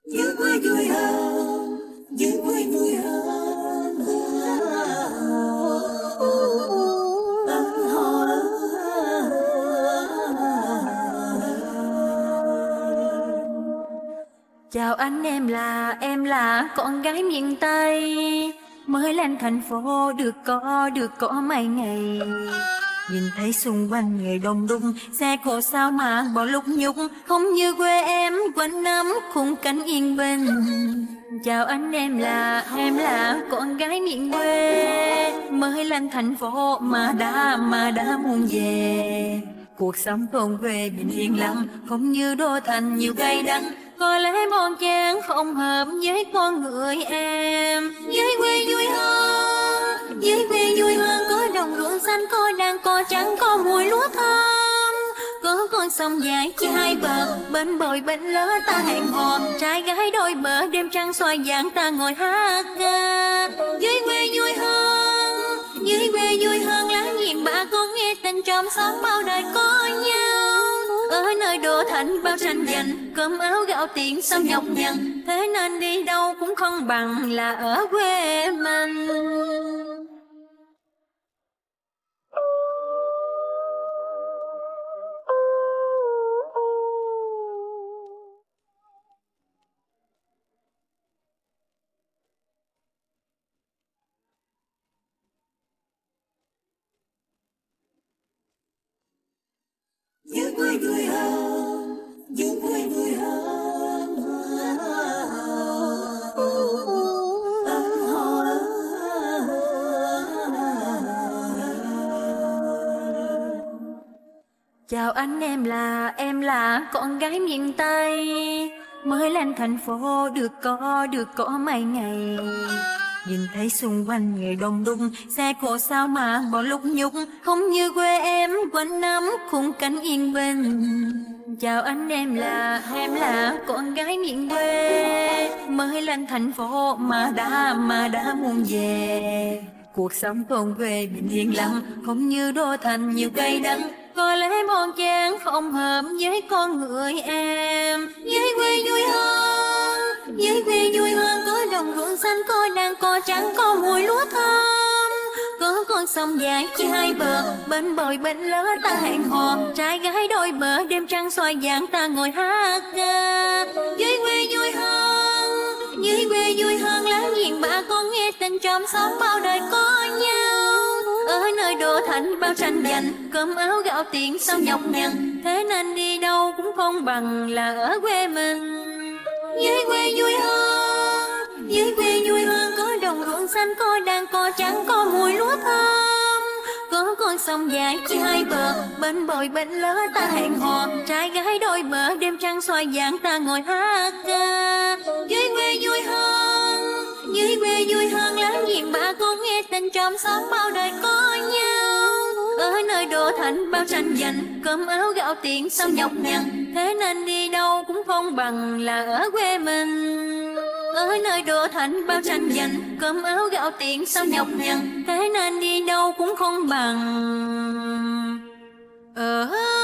Những vui vui hơn, những vui vui hơn. Chào anh, em là con gái miền Tây, mới lên thành phố được có mấy ngày. Nhìn thấy xung quanh người đông đúc, xe cộ sao mà bỏ lúc nhúc, không như quê em quanh năm khung cảnh yên bình. Chào anh, em là con gái miền quê, mới lên thành phố mà đã muốn về. Cuộc sống thôn quê bình yên lắm, không như đô thành nhiều cay đắng. Có lẽ bon chen không hợp với con người em. Với quê vui hơn, với quê vui hơn, có đồng ruộng xanh, có đàn cò trắng, có mùi lúa thơm, có con sông dài chia hai bờ, bên bồi bên lỡ ta hẹn hò, trai gái đôi bờ, đêm trăng soi vàng ta ngồi hát ca. Với quê vui hơn, với quê vui hơn, láng giềng bà con nghe tình trong xóm bao đời có nhau. Ở nơi đô thành bao tranh giành, cơm áo gạo tiền sao nhọc nhằn, thế nên đi đâu cũng không bằng là ở quê mình. Những vui vui hơn, những vui vui hơn. Chào anh, em là con gái miền Tây, mới lên thành phố được có mấy ngày. Nhìn thấy xung quanh người đông đúc, xe cộ sao mà bỏ lúc nhúc, không như quê em quanh năm khung cảnh yên bình. Chào anh, em là con gái miền quê, mới lên thành phố mà đã muốn về. Cuộc sống thôn quê bình yên lắm, không như đô thành nhiều cay đắng. Có lẽ bon chen không hợp với con người em. Với quê vui hơn, với quê vui hơn, có đồng ruộng xanh, có đàn cò trắng, có mùi lúa thơm, có con sông dài chia hai bờ, bên bồi bên lỡ ta hẹn hò, trai gái đôi bờ, đêm trăng soi vàng ta ngồi hát ca. Với quê vui hơn, với quê vui hơn, láng giềng bà con nghe tình trong xóm bao đời có nhau. Ở nơi đô thành bao tranh giành, cơm áo gạo tiền sao nhọc nhằn, thế nên đi đâu cũng không bằng là ở quê mình. Với quê vui hơn, với quê vui hơn, có đồng ruộng xanh, có đàn cò trắng, có mùi lúa thơm, có con sông dài chia hai bờ, bên bồi bên lỡ ta hẹn hò, trai gái đôi bờ, đêm trăng soi vàng ta ngồi hát ca. Với quê vui hơn, với quê vui hơn, láng giềng bà con nghe tình trong xóm bao đời có nhau. Ở nơi đô thành bao tranh giành, cơm áo gạo tiền sao nhọc nhằn, thế nên đi đâu cũng không bằng là ở quê mình. Ở nơi đô thành bao tranh giành, cơm áo gạo tiền sao nhọc nhằn, thế nên đi đâu cũng không bằng ở